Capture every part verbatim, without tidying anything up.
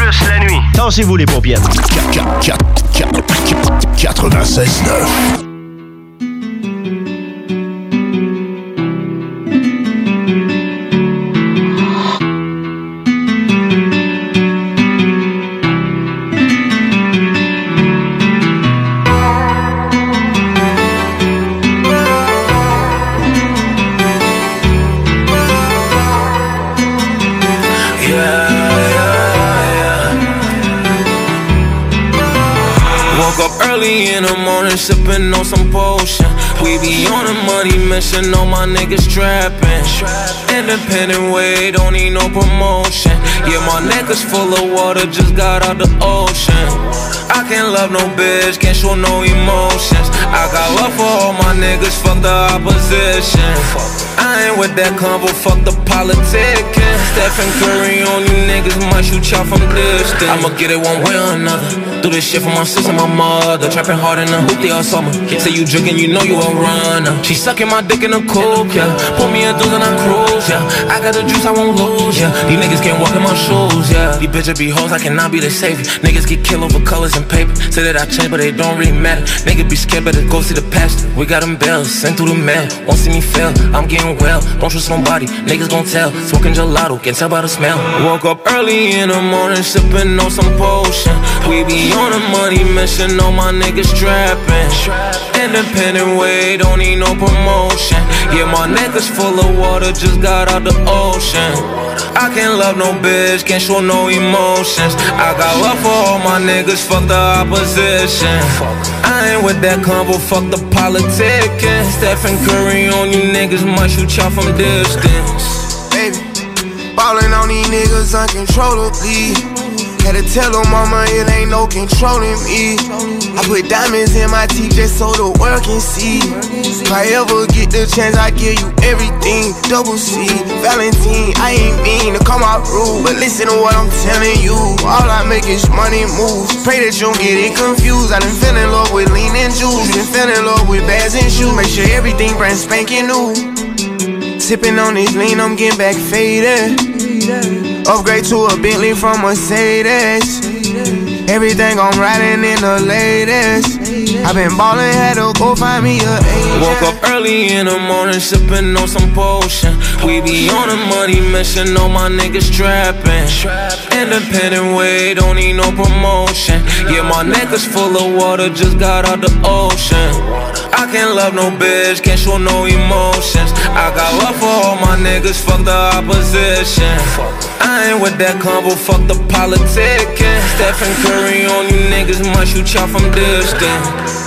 Plus la nuit. Tassez-vous les paupières. quatre-vingt-seize neuf. In the morning, sipping on some potion. We be on the money mission, all my niggas trapping. Independent way, don't need no promotion. Yeah, my neck is full of water, just got out the ocean. I can't love no bitch, can't show no emotions. I got love for all my niggas, fuck the opposition. I ain't with that convo, fuck the politicking. Stephen Curry on you niggas, might shoot y'all from distance. I'ma get it one way or another. Do this shit for my sister, my mother. Trapping hard in the hoopty all summer. Say you drinking, you know you a runner. She sucking my dick in the coke, yeah. Put me a dose and I cruise, yeah. I got the juice, I won't lose, yeah. These niggas can't walk in my shoes, yeah. These bitches be hoes, I cannot be the savior. Niggas get killed over colors and paper. Say that I changed, but they don't really matter. Niggas be scared, better go see the pastor. We got them bells, sent through the mail. Won't see me fail, I'm getting well. Don't trust nobody, niggas gon' tell. Smoking gelato, can tell by the smell. Woke up early in the morning, sipping on some potion. We be on a money mission, all my niggas trapping. Independent way, don't need no promotion. Yeah, my neck is full of water, just got out the ocean. I can't love no bitch, can't show no emotions. I got love for all my niggas, fuck the opposition. I ain't with that convo, fuck the politicking. Stephen Curry on you niggas, might shoot y'all from distance. Baby, ballin' on these niggas uncontrollably. Had to tell them mama it ain't no controlling me. I put diamonds in my teeth just so the world can see. If I ever get the chance, I give you everything. Double C, Valentine, I ain't mean to come out rude, but listen to what I'm telling you. All I make is money moves. Pray that you don't get it confused. I done fell in love with lean and juice. You done fell in love with bags and shoes. Make sure everything brand spanking new. Sipping on this lean, I'm getting back faded. Upgrade to a Bentley from Mercedes. Everything I'm riding in the latest. I been ballin', had to go find me a agent. Woke up early in the morning, sipping on some potion. We be on a money mission, all my niggas trapping. Independent way, don't need no promotion. Yeah, my neck is full of water, just got out the ocean. I can't love no bitch, can't show no emotions. I got love for all my niggas, fuck the opposition. I ain't with that convo, fuck the politicking. Stephen Curry on you niggas, might shoot y'all from distance.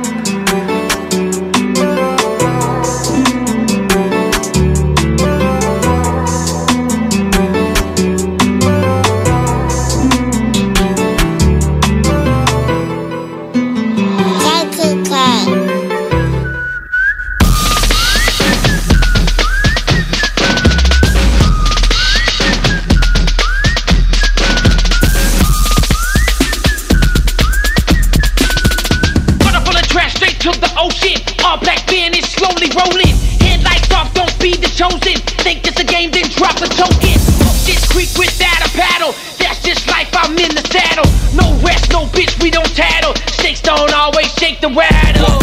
The rattle.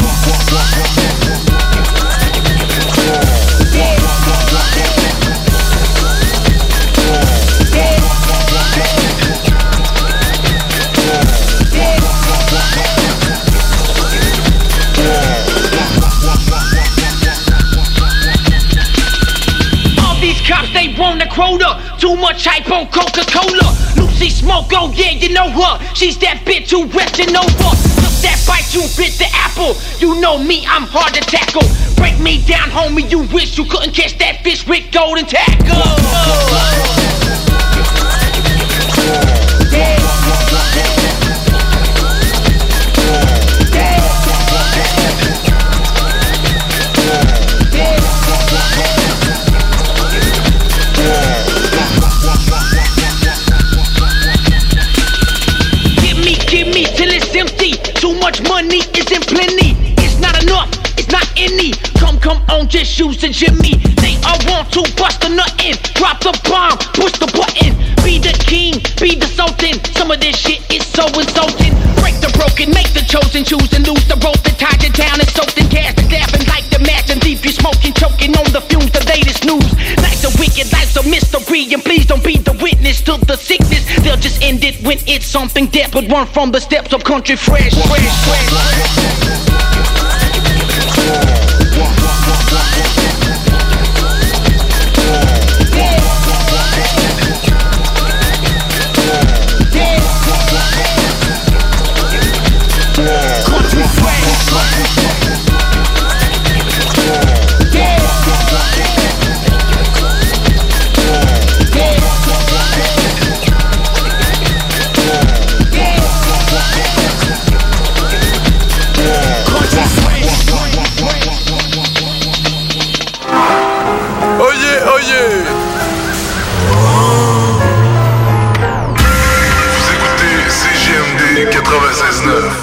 All these cops, they want the quota. Too much hype on Coca-Cola. Lucy Smoke, oh yeah, you know her. She's that bitch who resting over. That bite, you bit the apple. You know me, I'm hard to tackle. Break me down, homie, you wish you couldn't catch that fish with golden tackle. Give me, give me till it's empty. Too much money isn't plenty. It's not enough, it's not any. Come, come on, just use the Jimmy. They all want to bust a nut in. Drop the bomb, push the button. Be the king, be the sultan. Some of this shit is so insulting. Break the broken, make the chosen, choose and lose the rope that tied you down and soaked in gas and dabbing like the match and deep you smoking, choking on the fumes, the latest news. Life's a wicked, life's a mystery, and please don't be the witness to the sickness. They'll just end it when it's something dead, but run from the steps of country fresh, fresh, fresh. quatre-vingt-seize neuf.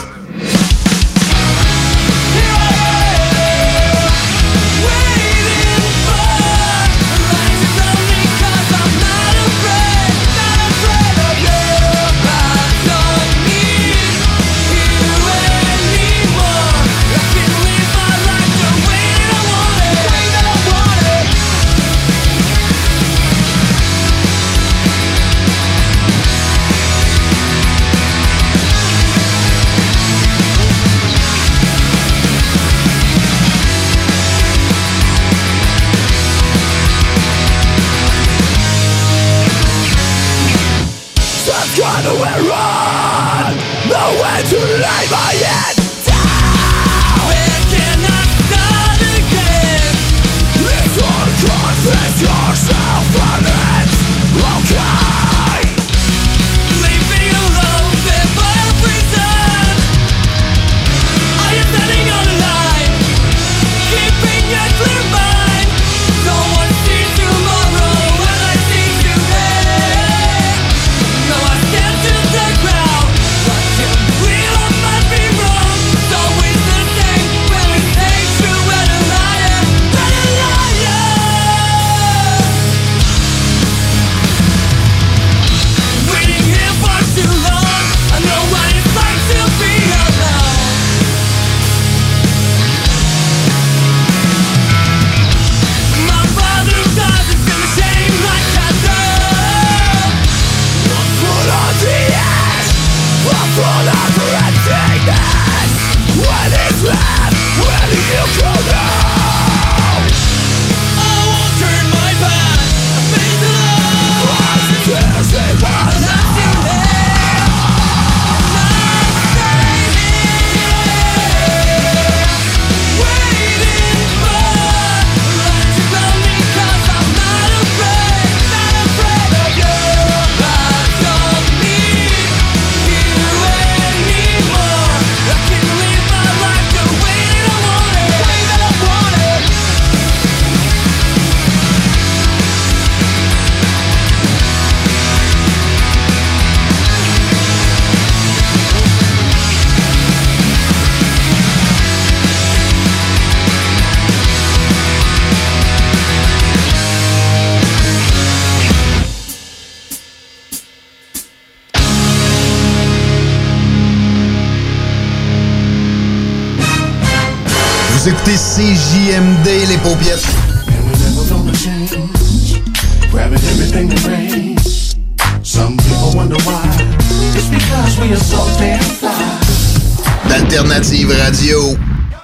Nowhere run, nowhere to lay my head down. Where can I start again? It's all confess yourself and it's okay. Leave me alone before I prison. I am standing on the line, keeping a clear mind. Don't want to see tomorrow when I see today. No, I stand to the ground, but you real I might be wrong. It's always the same when we stay true and a liar, and a liar. Waiting here for too long, I know what it's like to be alone. My father doesn't feel ashamed like I do. One foot on the edge, one foot on the emptiness. When it's left, where do you go now? I won't turn my back, I face it all. I'm tears in my eyes. I'm still here, I'm staying here, waiting for light to grow me, 'cause I'm not afraid, not afraid of you. I don't need you anymore. I can live my life the way that I want it, way that I want it. Vous écoutez C J M D, les paupiètes. And we're never gonna change. Grabbing everything that rains. Some people wonder why. It's because we are so damn fly. D'Alternative Radio.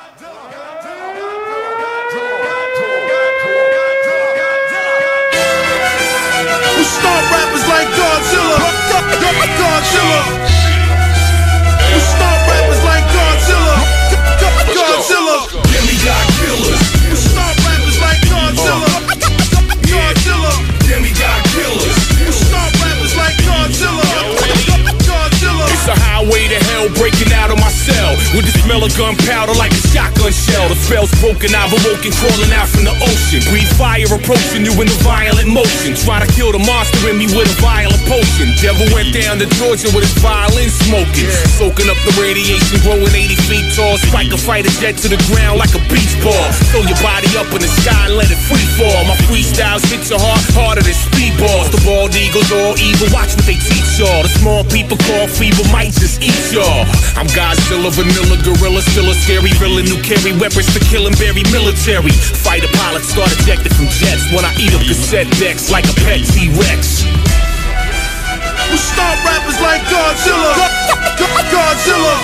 We start rappers like Godzilla. Godzilla. We start rappers like Godzilla. Godzilla. Demigod killers. We start rappers like Godzilla. Godzilla. Demigod killers. We start rappers like Godzilla. Godzilla. It's a highway to hell breaking out of my cell with this smell of gunpowder like a shotgun shell. The spell's broken, I've awoken, crawling out from the ocean. Breathe fire approaching you in a violent motion. Try to kill the monster in me with a violent potion. Devil went down to Georgia with his violin smoking. Soaking up the radiation, growing eighty feet tall. Spike a fighter jet to the ground like a beach ball. Throw your body up in the sky and let it free fall. My freestyles hit your heart harder than speedballs. The bald eagles all evil, watch what they teach y'all. The small people call feeble might just eat y'all. I'm Godzilla, vanilla, gorilla, still a scary villain who carry weapons to kill and bury military. Fighter pilots start ejected from jets when I eat up cassette decks like a pet T-Rex. We start rappers like Godzilla. Godzilla.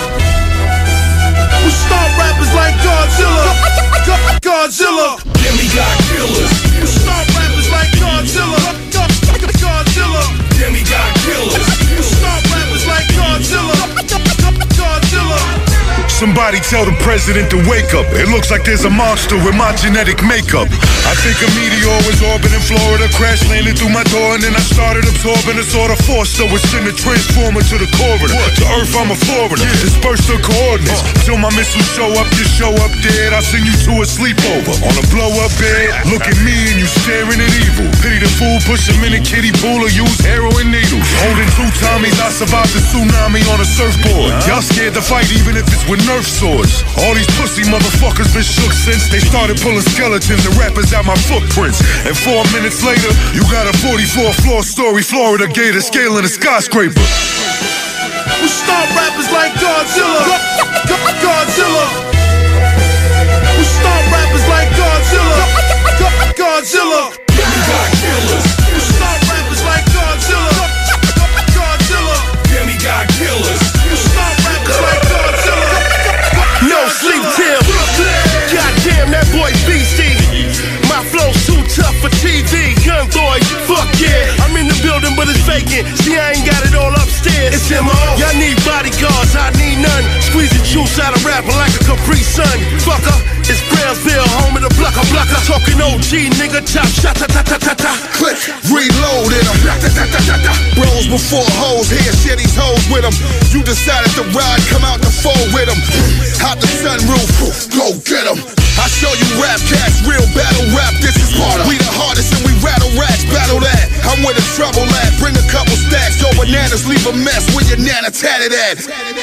We start rappers like Godzilla. Godzilla. Demigod killers. We start rappers like Godzilla. Godzilla. Demigod killers. We start rappers like Godzilla. Godzilla. Somebody tell the president to wake up. It looks like there's a monster with my genetic makeup. I think a meteor was orbiting Florida, crash landed through my door, and then I started absorbing a sort of force that would send a transformer to the corridor. To Earth, I'm a foreigner. Disperse the coordinates till my missiles show up. You show up dead, I'll send you to a sleepover on a blow-up bed. Look at me and you staring at evil. Pity the fool, push him in a kiddie pool or use heroin needles. Holding two Tommies, I survived the tsunami on a surfboard. Y'all scared to fight even if it's with Nerf swords. All these pussy motherfuckers been shook since they started pulling skeletons and rappers out my footprints. And four minutes later, you got a forty-four floor story Florida gator scaling a skyscraper. We start rappers like Godzilla. Godzilla. We start rappers like Godzilla. Godzilla. Demigod killers. We start rappers like Godzilla. Godzilla. Demigod killers. We start rappers like Godzilla. No sleep till goddamn that boy beastie. My flow's too tough for T V. Gun boy, fuck yeah. I'm in the building but it's vacant. See I ain't got it all upstairs. It's M O. Y'all need bodyguards, I need none. Squeeze the juice out of rapper like a Capri Sun. Fucker, it's Brownsville, home of the blocker blocker. Talking O G, nigga, chop, shot, ta ta ta ta ta. Click, reload in them. Bros before hoes, here, share these hoes with them. You decided to ride, come out the fold with them. Out the sunroof, go get them. I show you rap cats, real battle rap, this is harder. We the hardest and we rattle rats, battle that. I'm where the trouble at, bring a couple stacks. Yo, bananas, leave a mess where your nana tatted at.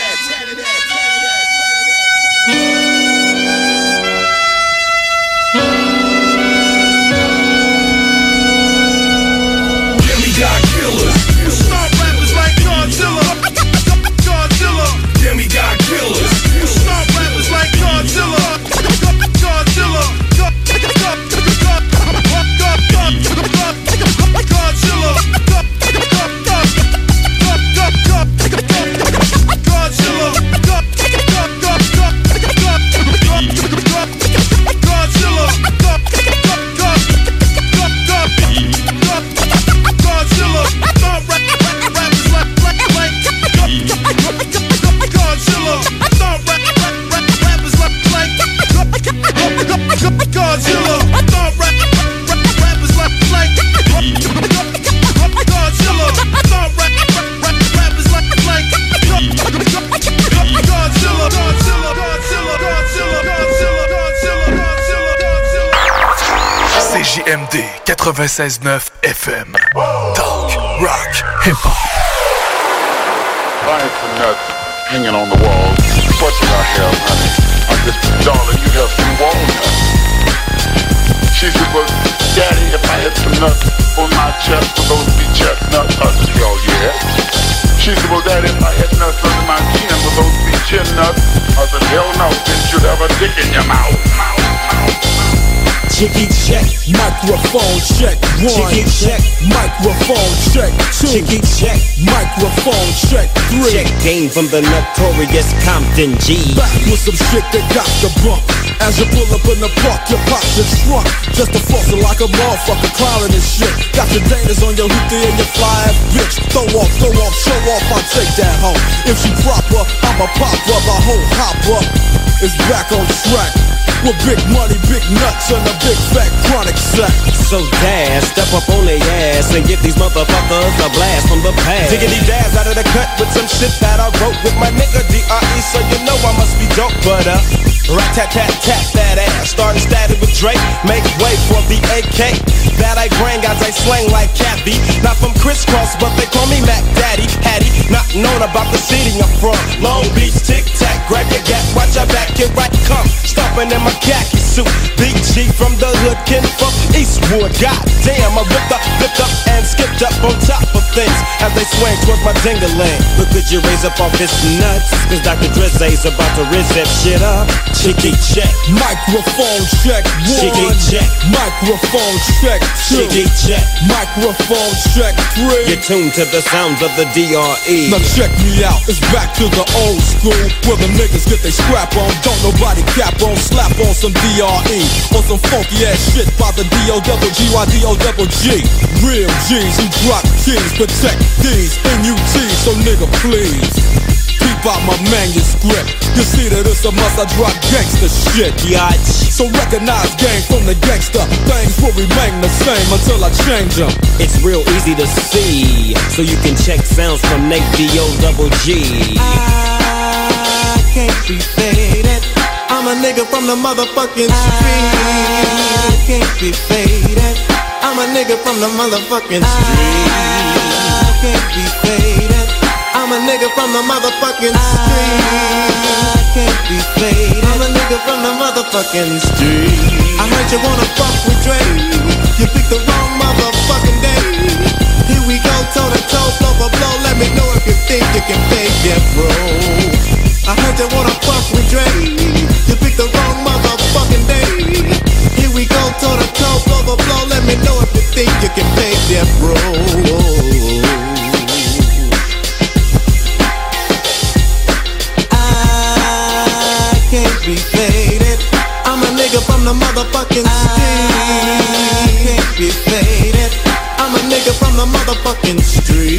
Demigod killers. We start rappers like Godzilla. Godzilla. Demigod killers. We start rappers like Godzilla. Godzilla. C J M D quatre-vingt-seize neuf F M. Talk, rock, hip-hop. Buying some nuts hanging on the wall. What should I have, honey? I just, darling, you have some walnuts. She said, well, Daddy, if I had some nuts on my chest, would those be chestnuts? I said, well, yeah. She said, well, Daddy, if I had nuts under my chin, would those be chin nuts? I said, hell no, didn't you have a dick in your mouth? Mouth, mouth, mouth. Jiggy check, microphone check, one. Jiggy check, microphone check, two. Jiggy check, microphone check, three. Check game from the notorious Compton G. Back with some shit that got the bump. As you pull up in the park, your pops are shrunk. Just a flossing like a motherfucker, clowning and shit. Got your Danas on your hoopty and your fly ass bitch. Throw off, throw off, show off, I'll take that home. If she proper, I'ma pop up, the whole hopper is back on track. With big money, big nuts, and a big fat chronic sack. So dash, step up on their ass and give these motherfuckers a blast from the past. Diggity dabs out of the cut with some shit that I wrote with my nigga D R E, so you know I must be dope, but uh, rat-tat-tat-tat that ass, started static with Drake, make way for the A K, that I bring as I slang like Kathy, not from crisscross, but they call me Mac Daddy, Hattie, not known about the city I'm from, Long Beach, tic-tac, grab your gat, watch your back, here I come, stomping in my khaki suit, Big G from the hood, kin from Eastwood, goddamn, I ripped up, flipped up, and skipped up on top of things, as they swing towards my ding-a-ling. But could you raise up off his nuts? Cause Doctor Drizzy's about to rizz that shit up. Chicky check. Microphone check one. Chicky check. Microphone check two. Chicky check. Microphone check three. You're tuned to the sounds of the D R E. Now check me out, it's back to the old school, where the niggas get they scrap on, don't nobody cap on, slap on some D R E, on some funky ass shit by the D O double G Y D O double G. Real G's who drop keys, protect these N U Ts, so nigga please keep out my manuscript. You see that it's a must, I drop gangsta shit. Yach. So recognize gang from the gangster. Things will remain the same until I change them. It's real easy to see, so you can check sounds from Nate D O double G. I can't be faded, I'm a nigga from the motherfucking street. I can't be faded, I'm a nigga from the motherfucking street. I can't be faded, I'm a nigga from the motherfucking street. I can't be faded, I'm a nigga from the motherfucking street. I heard you wanna fuck with Dre, you picked the wrong motherfucking day. Here we go, toe to toe, blow for blow. Let me know if you think you can fake that, bro. I heard you wanna fuck with Dre, you picked the wrong motherfucking day. Here we go, toe to toe, blow for blow. Let me know if you think you can fake that, bro. Can't be faded, I'm a nigga from the motherfucking street. I can't be faded, I'm a nigga from the motherfucking street.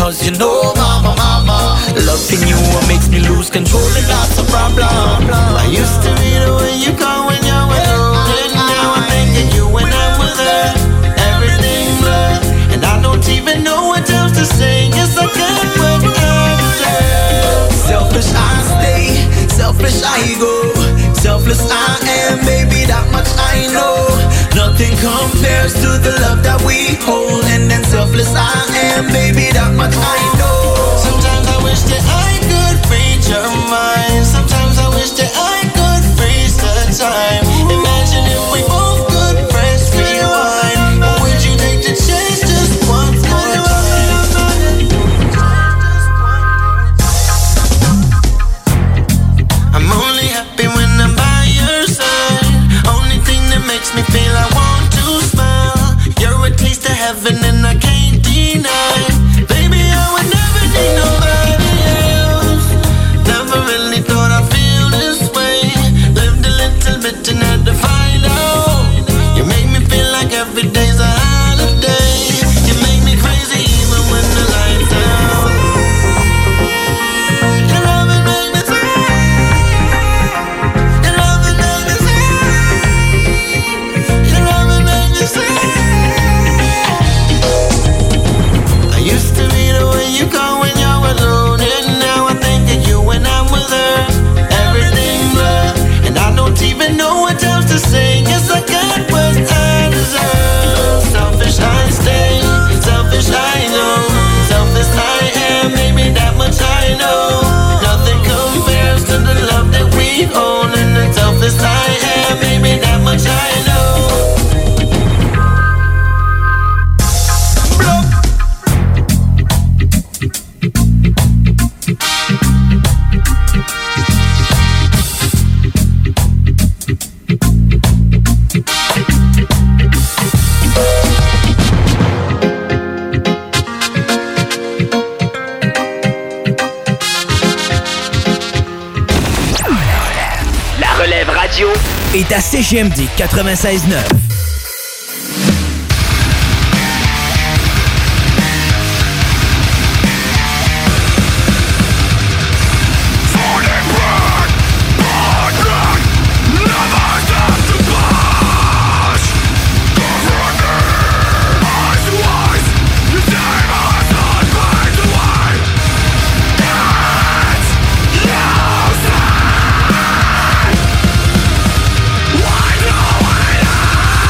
Cause you know, mama, mama, loving you makes me lose control and that's a problem. I used to be the way you call when you're alone, and now I'm thinking you when I'm with her. Everything blurred, and I don't even know what else to say. Yes, I can, but I deserve. Selfish I stay, selfish I go. Selfless I am, baby, that much I know. Nothing compares to the love that we hold. And then selfless I am, baby, that much I know. Sometimes I wish that I could read your mind. Sometimes I wish that I could freeze the time. Imagine if we both could press rewind. Would you take the chance just once more time? I'm only happy when I'm by your side. Only thing that makes me feel I want to smile. You're a taste of heaven and I can't deny. Baby, I would never need nobody else. Never really thought I'd feel this way. Lived a little bit and had to find out. You make me feel like every day's a holiday. You make me crazy even when the lights out. Your loving make me sad. Your loving make me sad. Your loving make me sad. I used to be the way you call when you're alone, and now I think of you when I'm with her. Everything blurred, and I don't even know what else to say. Guess I got what I deserve. Selfish I stay, selfish I know. Selfish I am, maybe that much I know. Nothing compares to the love that we own, and the selfish I am, maybe that much I know. La relève radio est à C G M D quatre-vingt-seize neuf. Why do I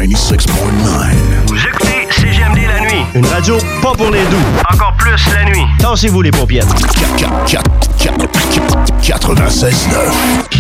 quatre-vingt-seize point neuf. Vous écoutez C G M D la nuit. Une radio pas pour les doux. Encore plus la nuit. Tassez-vous les paupières. quatre-vingt-seize neuf.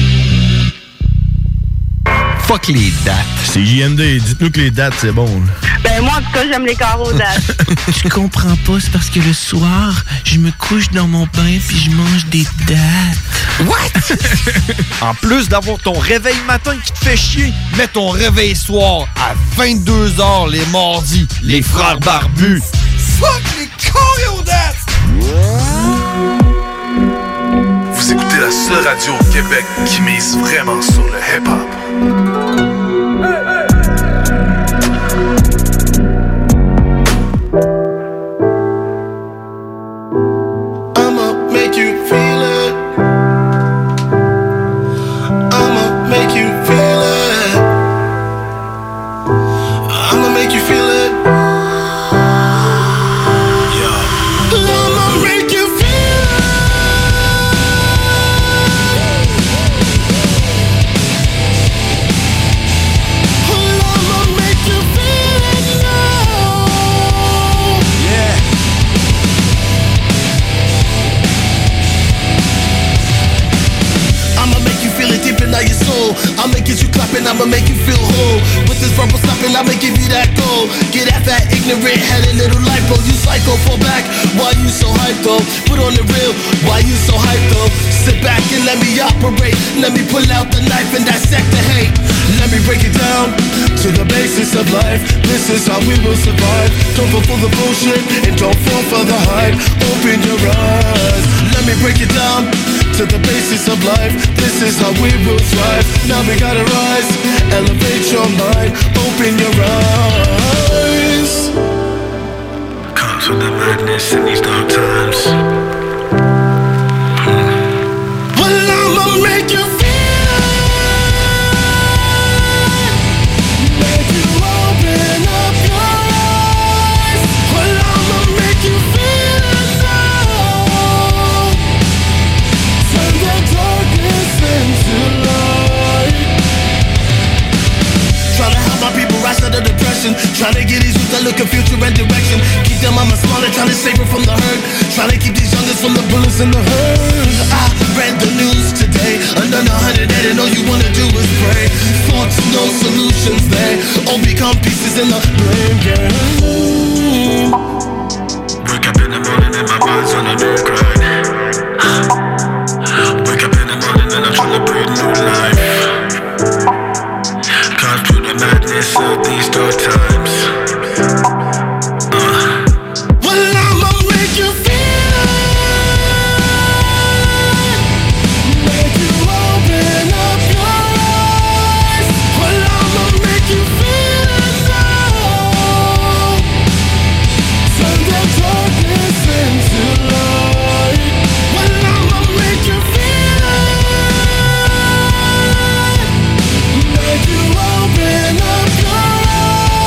Fuck les dates. C'est J M D, dites-nous que les dates, c'est bon. Ben moi, en tout cas, j'aime les carreaux dates. Je comprends pas, c'est parce que le soir, je me couche dans mon bain puis je mange des dates. What? En plus d'avoir ton réveil matin qui te fait chier, mets ton réveil soir à vingt-deux heures les mardis. Les frères barbus. Fuck les carreaux dates! Vous écoutez la seule radio au Québec qui mise vraiment sur le hip-hop. I'ma make you feel it. I'ma make you feel it. I'ma make you feel it. Yeah. I'ma make you feel your soul. I'ma get you clapping, I'ma make you feel whole. With this verbal slapping, I'ma give you that gold. Get at that ignorant headed little lipo. You psycho, fall back. Why you so hyped though? Put on the real. Why you so hyped though? Sit back and let me operate. Let me pull out the knife and dissect the hate. Let me break it down to the basis of life. This is how we will survive. Don't fall for the bullshit and don't fall for the hype. Open your eyes. Let me break it down to the basis of life. This is how we will thrive. Now we gotta rise. Elevate your mind. Open your eyes. Comes with the madness in these dark times. Hmm. Well, I'ma make you feel. Make you open up your eyes. Well, I'ma make you feel now. Turn the darkness into light. Trying to help my people rise out of depression. Trying to get these youth that look at future and direction. Keep them on my smaller, trying to save her from the hurt. Trying to keep these youngers from the bullets and the hurt. I read the news today. Another hundred dead and all you wanna do is pray. Thoughts, no solutions there. All become pieces in the blame game. Wake up in the morning and my mind's on a new grind. Wake up in the morning and I'm trying to breathe new life. Cause through the madness of these dark times. uh. Well, I'ma make you feel. Make you open up your eyes. Well, I'ma make you feel now. Turn the darkness into light. Well, I'ma make you feel. Make you open up your eyes.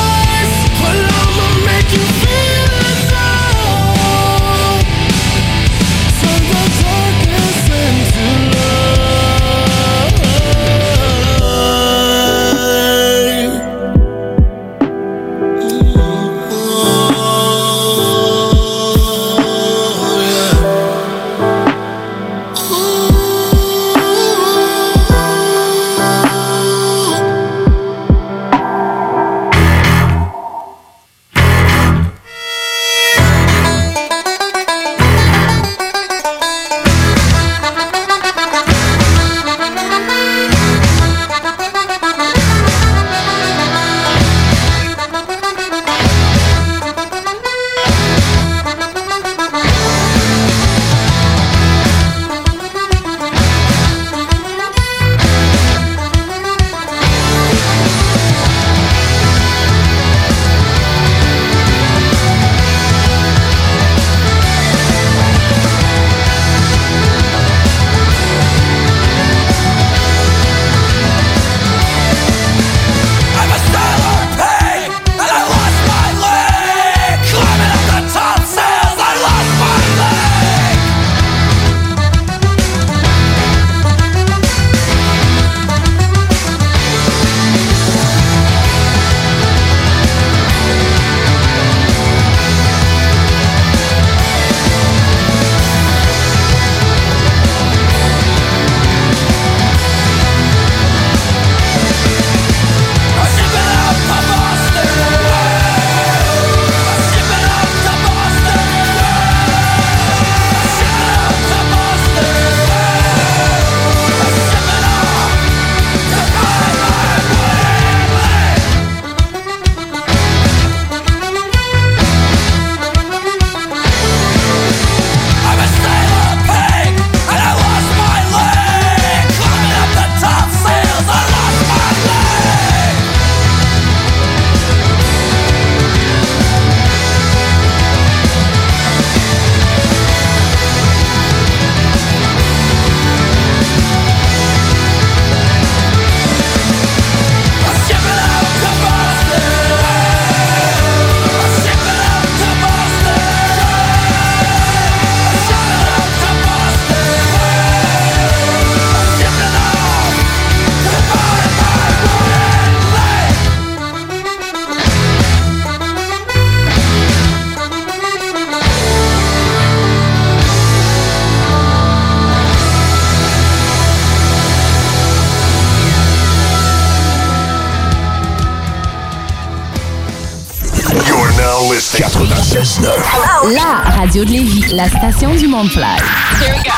quatre-vingt-seize neuf. La radio de Lévis, la station du Mont-Fly. Here we go.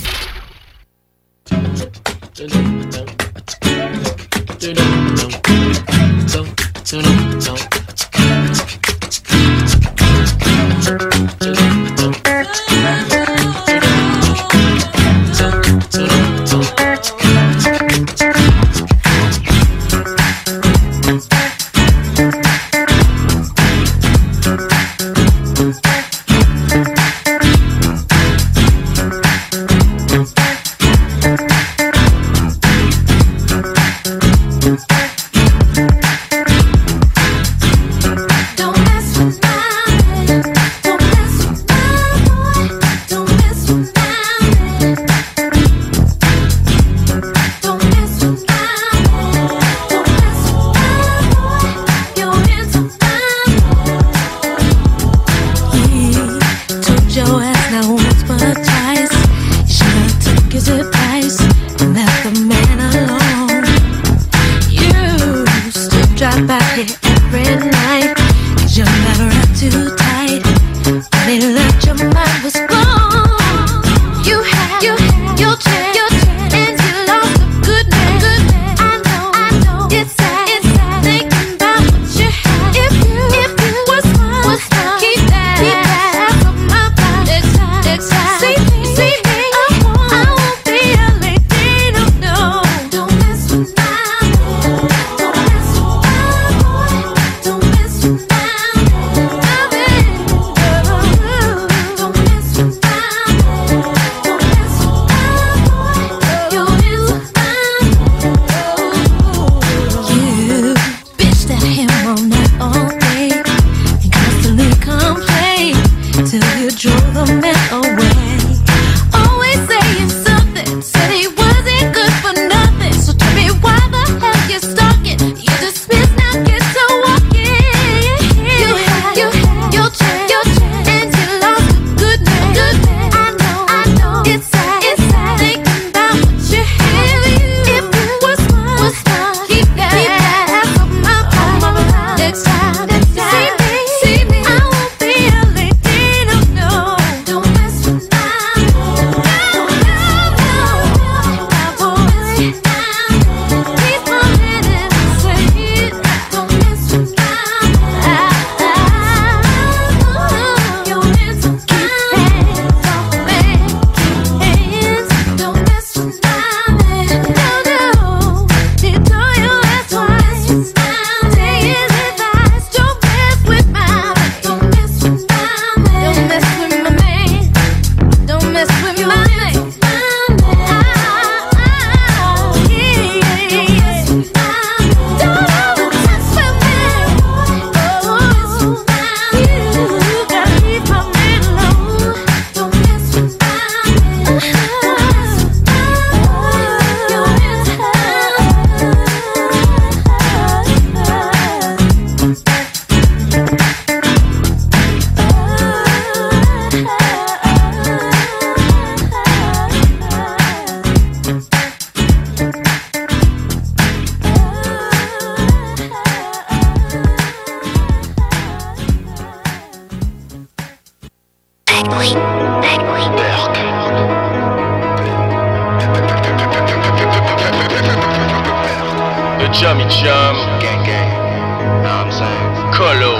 Chummy Chum, gang gang, know what I'm saying? Colo,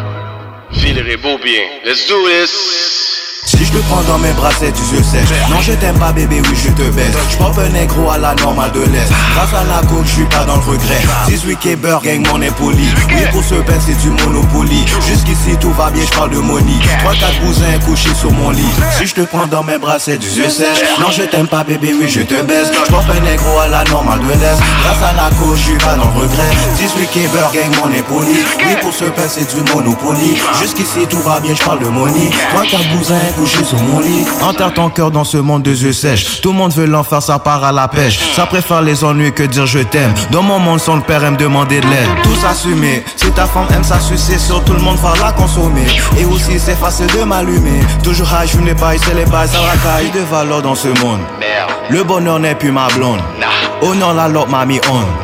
Villeray Beaubien, let's do this. Si je te prends dans mes bras, c'est du yeux sèche. Non, je t'aime pas, bébé, oui, je te baisse. J'pompe un négro à la normale de l'Est. Grâce à la coke, j'suis pas dans le regret. dix-huit K-Burg, gang, mon est poli. Oui, pour ce père, c'est du Monopoly. Jusqu'ici, tout va bien, j'parle de money. trois quatre cousins couchés sur mon lit. Si je te prends dans mes bras, c'est du yeux sèche. Non, je t'aime pas, bébé, oui, je te baisse. J'pompe un négro à la normale de l'Est. Grâce à la coke, j'suis pas dans le regret. dix-huit K-Burg, gang, mon est poli. Oui, pour ce père, c'est du Monopoly. Jusqu'ici, tout va bien, j'parle de money. trois quatre cousins couché sur mon lit. Enterre ton cœur dans ce monde de yeux sèches. Tout le monde veut l'enfer, ça part à la pêche. Ça préfère les ennuis que dire je t'aime. Dans mon monde, son père aime demander de l'aide. Tout assumé, si ta femme aime ça sucer, sur tout le monde va la consommer. Et aussi c'est facile de m'allumer. Toujours high, je n'ai pas, c'est les bails, ça racaille de valeur dans ce monde. Le bonheur n'est plus ma blonde. Oh non, la lotte m'a mis on.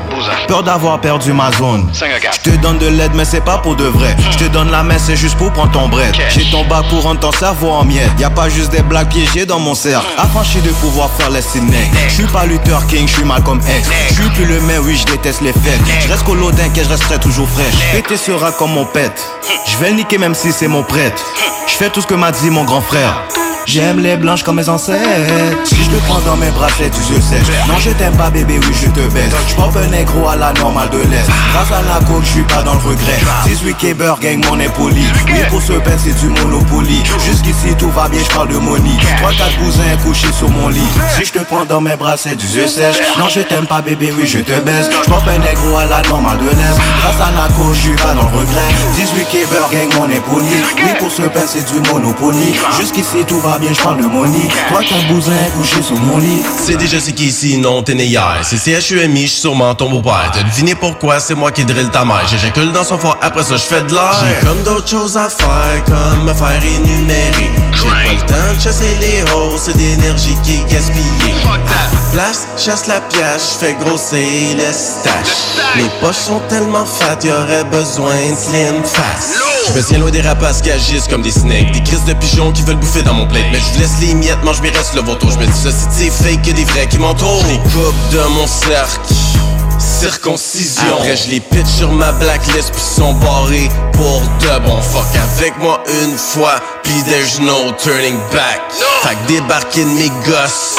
peur d'avoir perdu ma zone. Je te donne de l'aide mais c'est pas pour de vrai. Je te donne la main c'est juste pour prendre ton bread. J'ai ton bac pour rendre ton cerveau en miettes. Y'a pas juste des blagues piégées dans mon cercle. Affranchi de pouvoir faire les ciné. J'suis pas Luther King, j'suis Malcolm X. J'suis plus le même, oui j'déteste les fêtes. J'reste colodin que j'resterai toujours fraîche. Pété sera comme mon pète. J'vais le niquer même si c'est mon prêtre. J'fais tout ce que m'a dit mon grand frère. J'aime les blanches comme mes ancêtres. Si je te prends dans mes bras, c'est tu yeux sèches. Non je t'aime pas bébé, oui je te baisse. J'pop un négro à la normale de l'Est. Grâce à la coke, j'suis pas dans le regret. dix-huit K-Beurre, gang mon impoli. Oui pour ce père c'est du Monopoly. Jusqu'ici tout va bien, j'parle de money. trois quatre cousins couchés sur mon lit. Si je te prends dans mes bras, c'est du yeux sèches. Non je t'aime pas bébé, oui je te baisse. J'pop un négro à la normale de l'Est. Grâce à la coke, j'suis pas dans le regret. dix-huit K-Beurre, gang mon impoli. Oui pour ce père c'est du Monopoly. Jusqu'ici tout va bien, j'parle de money. Toi qu'un bousin couché sur mon lit. C'est déjà c'est qui sinon t'es né hier. C'est C H U M I, j'suis sûrement ton beau-père. T'as deviné pourquoi c'est moi qui drill ta mère. J'éjacule dans son foie, après ça j'fais de l'air. J'ai comme d'autres choses à faire, comme me faire énumérer. J'ai pas le temps de chasser les hausses, c'est d'énergie qui est gaspillée. Place, chasse la pièce, j'fais grossir les staches. Les poches sont tellement fat, y'aurait besoin de slim face. J'me tiens loin des rapaces qui agissent comme des snakes. Des crises de pigeons qui veulent bouffer dans mon plate. Mais je laisse les miettes, mange mes restes le vautour. J'me dis ça c'est des fakes que des vrais qui m'entourent. Les coupes de mon cercle, circoncision. Après je les pitch sur ma blacklist puis sont barrés pour de bon. Fuck avec moi une fois puis there's no turning back. Fait que débarquer de mes gosses,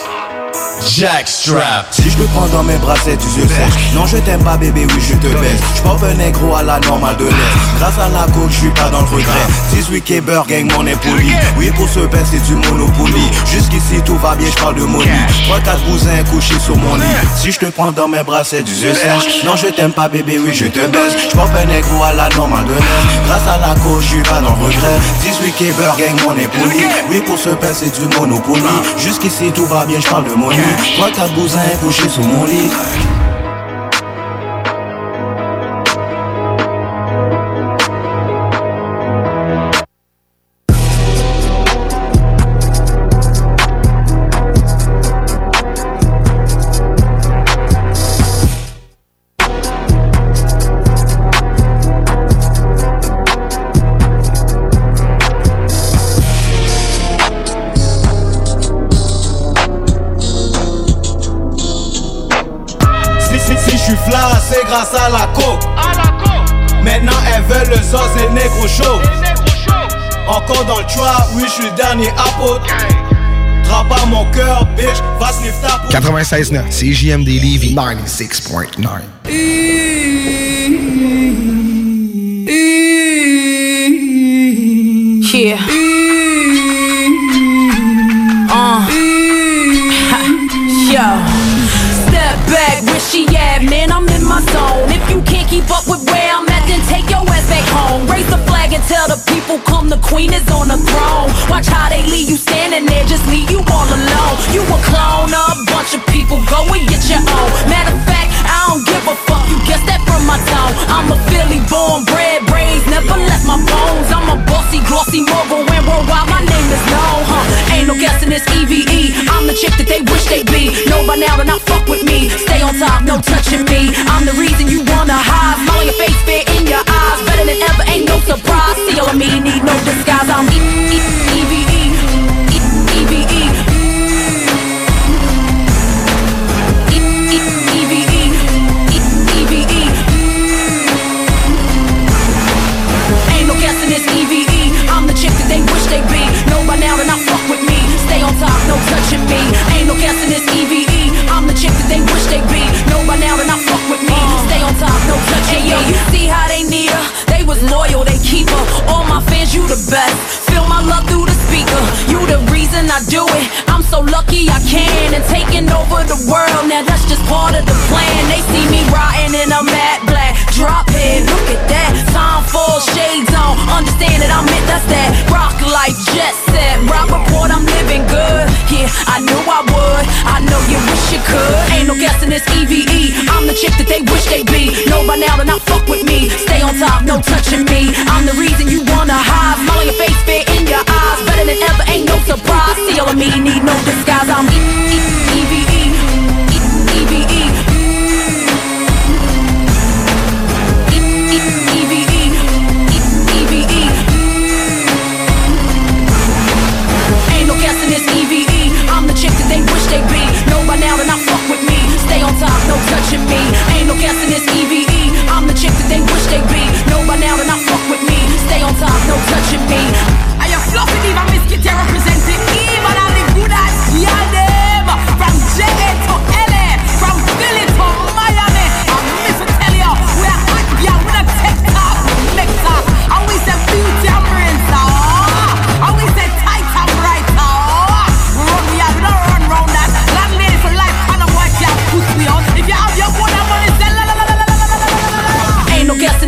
Jackstrap. Si je te prends dans mes bras, c'est du yeux sèches. Non je t'aime pas bébé, oui je te baisse. J'pop un négro à la normale de l'Est. Grâce à la coke, j'suis pas dans le regret. dix-huit K-Beurre, gang mon impoli. Oui pour ce père c'est du Monopoly. Jusqu'ici tout va bien, j'parle de money. trois quatre cousins couchés sur mon lit. Si je te prends dans mes bras, c'est du yeux sèches. Non je t'aime pas bébé, oui je te baisse. J'pop un négro à la normale de l'Est. Grâce à la coke, j'suis pas dans le regret. dix-huit K-Beurre, gang mon impoli. Oui pour ce père c'est du Monopoly. Jusqu'ici tout va bien, j'parle de money. Trois quatre bousins couchés sous mon lit. C'est grâce à la coke. Maintenant elles veulent le sauce et le négro chaud. Encore dans le trap, oui je suis le dernier apôtre. Trappe à mon cœur, bitch, va sniff ta peau. quatre-vingt-seize neuf, C J M D Lévis quatre-vingt-seize point neuf. Yeah. Uh. Yo. Step back, where she at? Man, I'm in my zone. If you can't keep up with where I'm at, then take your ass back home. Raise the flag and tell the people, come, the queen is on the throne. Watch how they leave you standing there, just leave you all alone. You a clone, a bunch of people, go and get your own. Matter of fact, I don't give a fuck, you guessed that from my tone. I'm a Philly born, bred, raised, never left my bones. I'm a bossy, glossy, mogul, and worldwide my name is known, huh? Ain't no guessing this E V E, I'm the chick that they wish they be. Know by now to not fuck with me, stay on top, no touching me. I'm the reason you wanna hide, smile on your face, fear in your eyes. Better than ever, ain't no surprise. See all of me, need no disguise. I'm E V E, E V E, E V E, E V E. Ain't no guessing this E V E. I'm the chick that they wish they be. Know by now to not fuck with me, stay on top, no touching me. Ain't no guessing this E V E. I'm the chick that they wish they be. Know by now to not fuck with me, stay on top, no touching me. You see how they need her? They was loyal, they keep her. All my fans, you the best. Feel my love through the speaker. You the reason I do it. I'm so lucky I can. And taking over the world, now that's just part of the plan. They see me riding in a matte black drop head. Look at that, time for shades on. Understand that I'm it, that's that. Rock life, jet set. Rock report, I'm living good. Yeah, I knew I would. I know you wish you could. Ain't no guessing this E V E. I'm the chick that they wish they be. Know by now to not fuck with me. Stay on top, no touching me. I'm the reason you wanna hide. Smile on your face, fear in your eyes. Better than ever, ain't no surprise. See all of me, need no disguise. I'm E V E, E V E, E V E.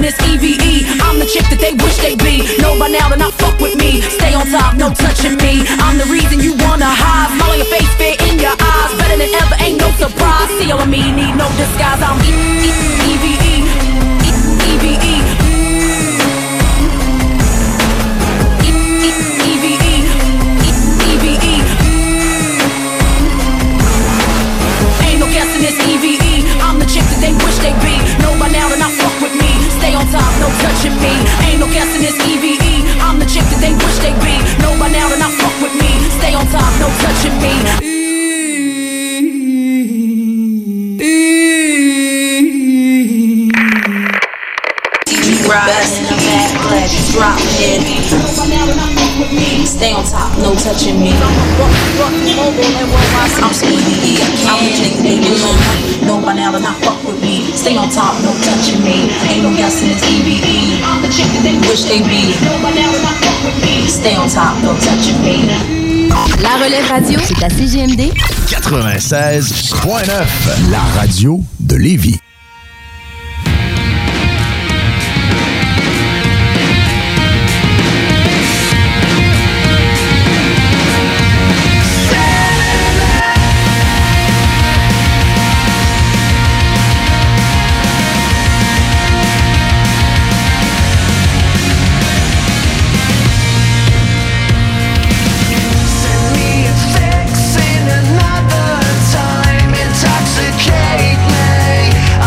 this E V E. I'm the chick that they wish they be. Know by now to not fuck with me. Stay on top, no touching me. I'm the reason you wanna hide. Smile on your face, fear in your eyes. Better than ever, ain't no surprise. See all of me, need no disguise. I'm E V E. E V E. In this E V E, I'm the chick that they wish they be. Know by now to not fuck with me. Stay on top, no touching me. Ain't no guessing this E V E. I'm the chick that they wish they be. Know by now to not fuck with me. Stay on top, no touching me. Best in a bad class, drop it. Stay on top, no touching me. I'm speedy, I'm the chick that they wish they be. Know by now to not fuck with me. Stay on top, no touching me. Ain't no guessing it's E V E. I'm the chick that they wish they be. Know by now to not fuck with me. Stay on top, no touching me. La Relève Radio, c'est à C G M D quatre-vingt-seize point neuf, la radio de Lévis. Another time, intoxicate me.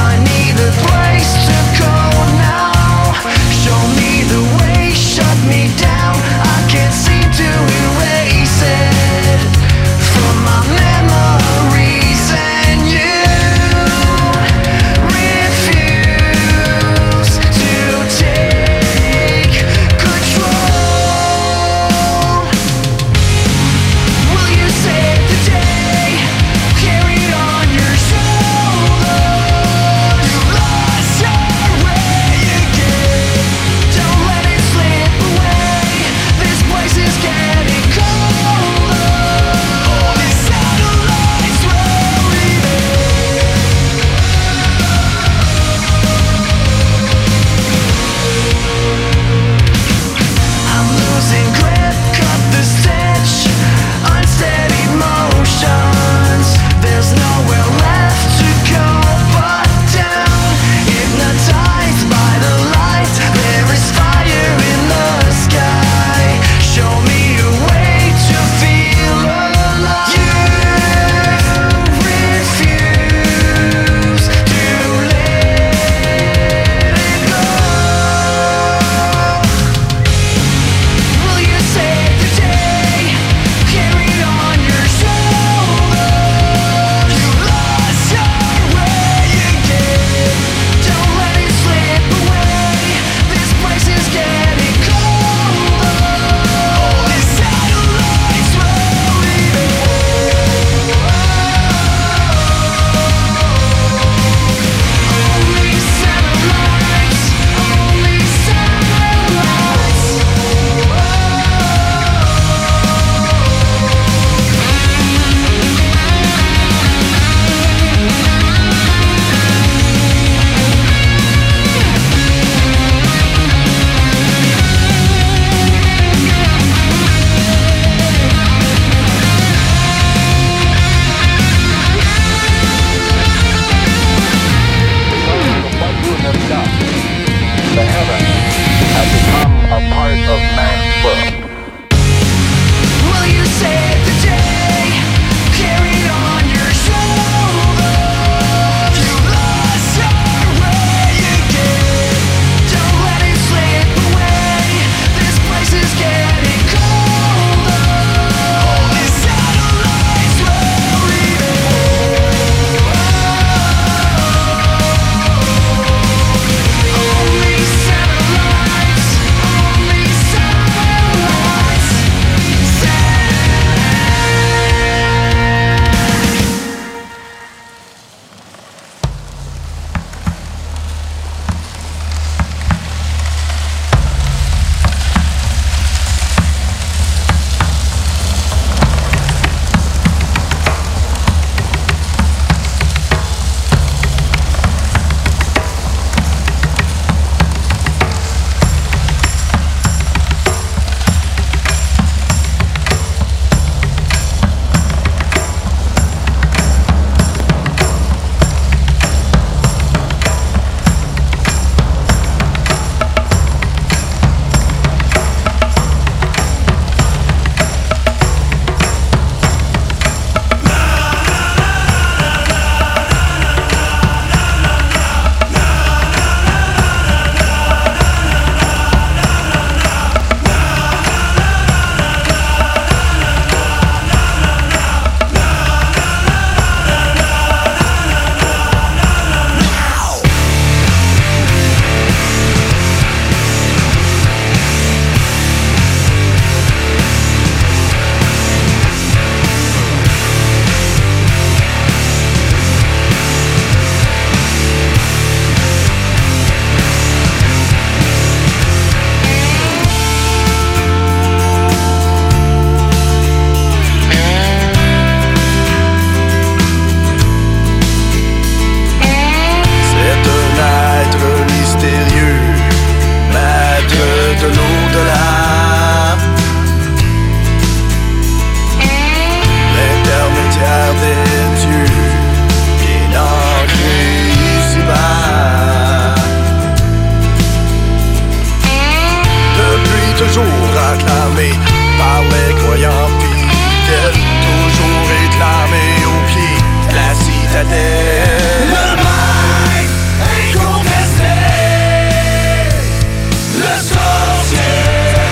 parlait croyant fidèle, toujours réclamé au pied de la citadelle. Le maître incontesté, le sorcier,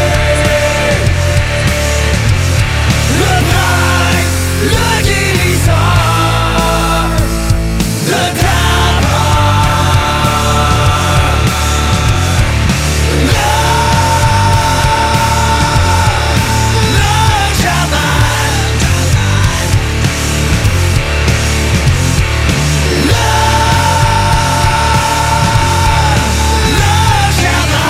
le prêtre, le guérisseur de tabac. Le, le jardin, le, le jardin.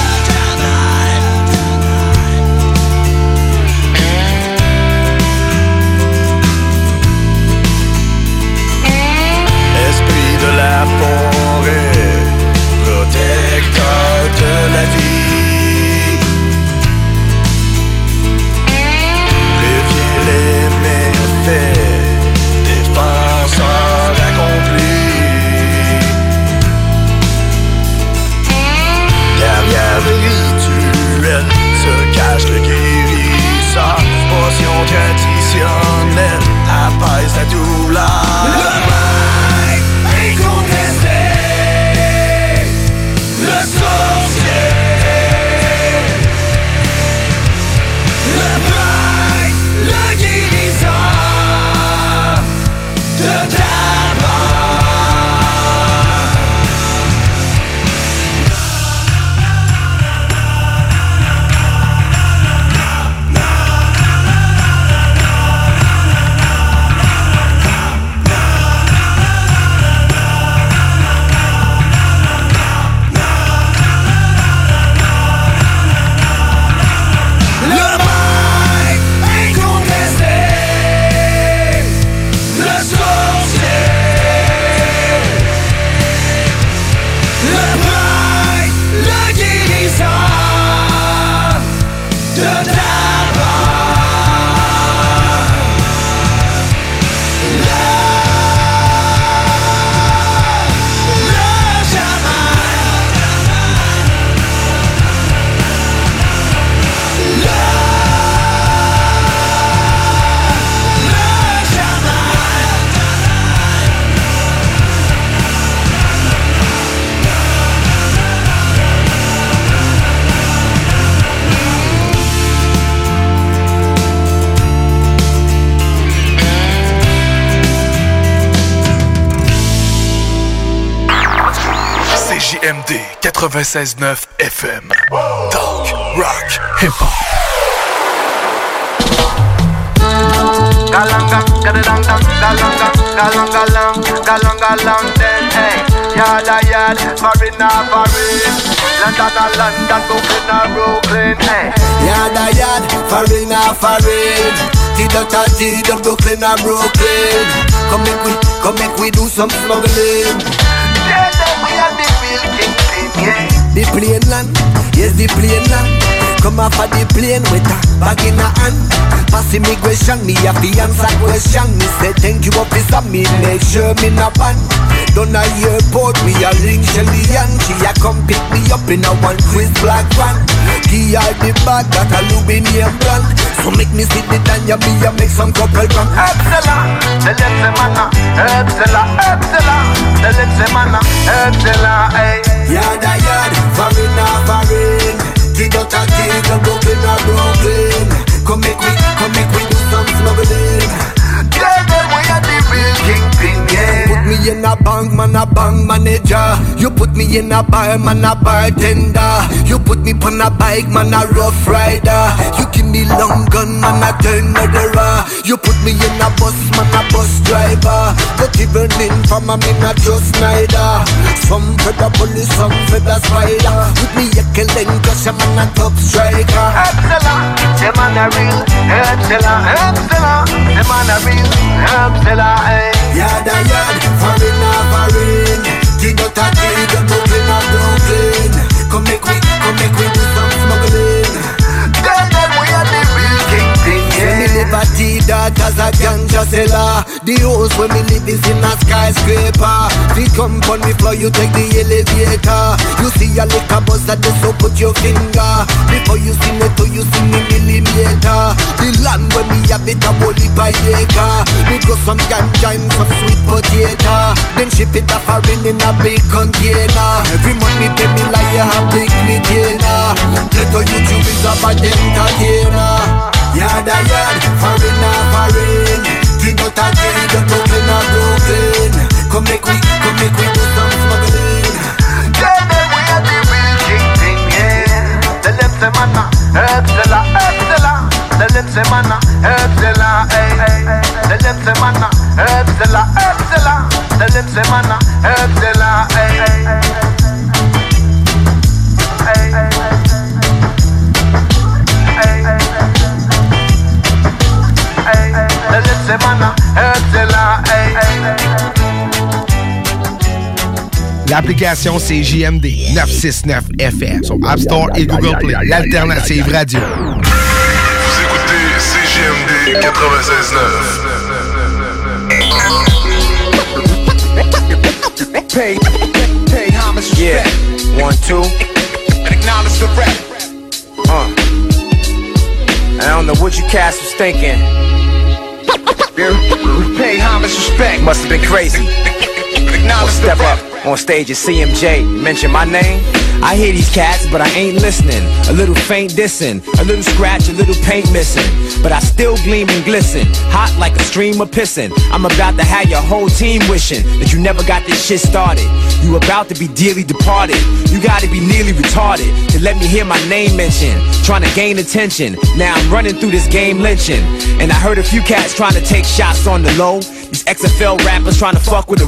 Esprit de la forêt, protecteur de la vie, préviens les méfaits, défenseur accompli. Derrière le rituel se cache le guérisseur, potion traditionnelle apaise la douleur. Le maître incontesté, le sorcier, le prêtre, le guérisseur de tabac. Le maître incontesté, le sorcier, le prêtre, le guérisseur de tabac. Le, le jardin, le, le jardin. C J M D quatre-vingt-seize neuf F M. Talk, rock, hip-hop. Galang, galang, galang, galang, galang, galang, galang, galang, then hey, yada yada, foreigner, foreign, London, London, Brooklyn, Brooklyn, hey, yada yada, foreigner, foreign, T-Dot, T-Dot, Brooklyn, Brooklyn. Come make we, come make we do some smuggling. Yeah, then we are the real kingpin, yeah. The plain land, yes, the plain land. Come off of the plane with a bag in a hand. Pass immigration, me have to answer question. Me say thank you officer, me make sure me not ban. Down a airport, me a ring Shelly and she a come pick me up in a one Chris black van. Give her the bag that a Lubinium brand. So make me sit it and ya me a make some couple gram. Excellent, the let's manna. Excellent, excellent, the let's manna. Excellent, hey. Yada yada, foreigner, foreign. T-Dot, T-Dot, Brooklyn, Brooklyn. Come make we, come make we do some smuggling. Yeah, then we are the real kingpin, yeah. Put me in a bank, man, a bank manager. You put me in a bar, man, a bartender. You put me on a bike, man, a rough rider. You give me long gun, man, a turn murderer. You put me in a bus, man, a bus driver. But even in from a me not just neither. Some for the police, some for the spider. With me a killing, cause a man a top striker. Excellent, the man a real. Excellent, excellent, the man a real. Excellent, hey. Yada yada, foreigner, foreign. T-Dot, T-Dot, Brooklyn, Brooklyn. Come make we, come make we do some smuggling. Then then we are the real kingpin, yeah. Me live a T-Dot as a ganja seller. The house where me live is in a skyscraper. We come on me floor, you take the elevator. You see a liquor buzz that the so put your finger. Before you see me to you see me millimeter. The land where me have it a whole heap of acre. Me go some ganja and some sweet potato. Then ship it a foreign in a big container. Every month me pay me like you have big retainer. Ghetto YouTube is a bad entertainer. Yada yada, foreigner, foreign. King out a king, the Brooklyn or Brooklyn. Come make we, come make we do some smuggling. Yeah, then we are the real king thing, yeah. The lips of mana, herbs de la, herbs de la. The lips of mana, herbs de la, hey, hey. The lips of mana, herbs de la, herbs de la. The lips of mana, herbs de la, hey, hey. Hey, hey, hey, hey. The lips of mana, herbs de la, hey, hey. L'application c'est J M D neuf cent soixante-neuf F M sur App Store et Google Play. L'alternative radio. Vous écoutez C J M D quatre-vingt-seize neuf. Pay, pay homage, yeah. One, two. Acknowledge the rap. Uh. I don't know what you cats was thinking. Pay homage, respect. Must have been crazy. Acknowledge step up on stage at C M J, mention my name. I hear these cats, but I ain't listening. A little faint dissing, a little scratch, a little paint missing. But I still gleam and glisten, hot like a stream of pissing. I'm about to have your whole team wishing that you never got this shit started. You about to be dearly departed. You gotta be nearly retarded to let me hear my name mentioned. Trying to gain attention, now I'm running through this game lynching. And I heard a few cats trying to take shots on the low. These X F L rappers trying to fuck with the